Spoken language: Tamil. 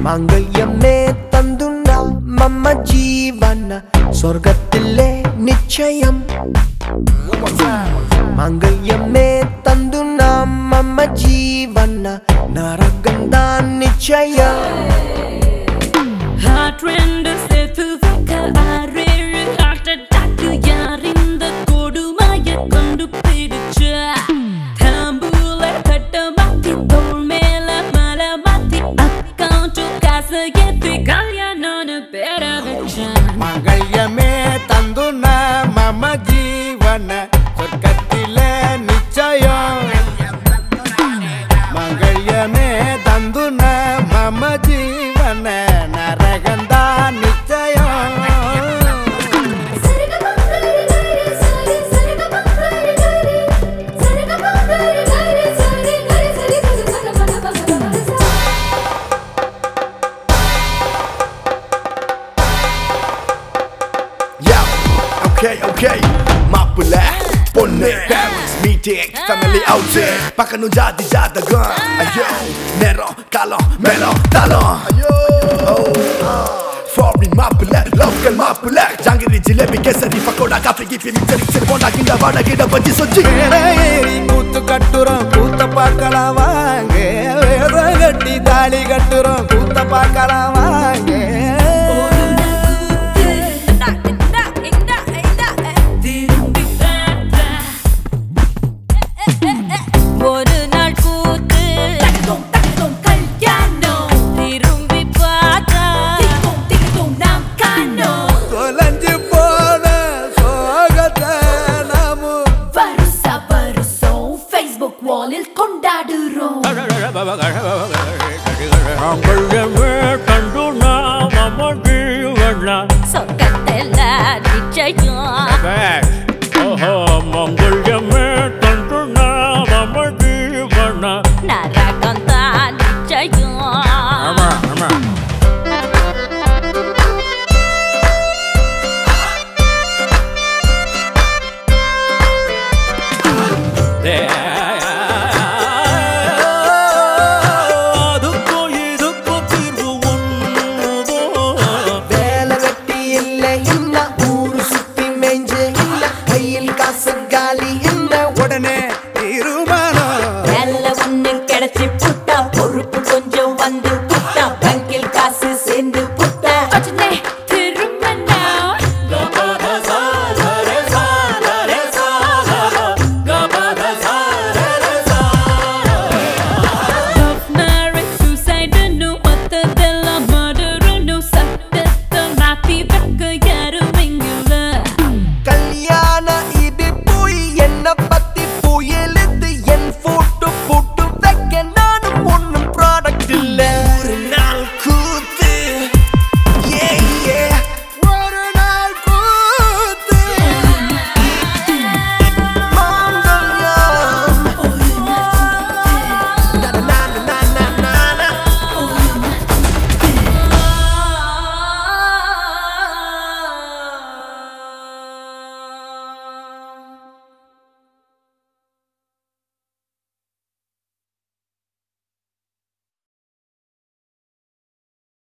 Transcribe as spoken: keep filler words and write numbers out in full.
மாங்கல்யமே தந்துனா மம்ம ஜீவன சொர்க்கத்திலே நிச்சயம் மாங்கல்யமே தந்துனா மம்ம ஜீவன நரகந்தான் நிச்சயம் Heart render sethu vaka areru heart attack yarinda kodumaya kondu pidicha thambula kattamatti thol mela mala matti account kasa yethi kalyanana pera vecha mangalyame tanduna mama jeevana sorgathile nichayam mangalyame tanduna mama jeevana naraganda nichayam Okay, okay, மாப்பிள்ள பொண்ணு parents meeting family outing பார்க்கணும் ஜாதி ஜாதகம் ஐயோ நேரம் காலம் மேலம் தாளம் ஐயோ foreign மாப்பிள்ள local மாப்பிள்ள ஜாங்கிரி ஜிலேபி கேசரி பக்கோடா காஃபி கிஃபி மிக்சர் மிக்சர் போண்டா கிண்ட வாடா கிண்ட பஜ்ஜி சொஜ்ஜி ஏறி கூத்து கட்டுறோம் கூத்த பார்க்கலாம் வாங்க வேற கட்டி தாலி கட்டுறோம் கூத்த பார்க்கலாம் வாங்க ஒரு நாள் கூத்து தக்கதும் கல்யாணம் திரும்பி பார்த்தா திக்கும் திக்கும் நாம் காணோம் தொலைஞ்சு போன சோகத்தை நாமும் வருஷா வருஷம் Facebook வாலில் கொண்டாடுறோம் சொர்க்கத்தில் நிச்சயம்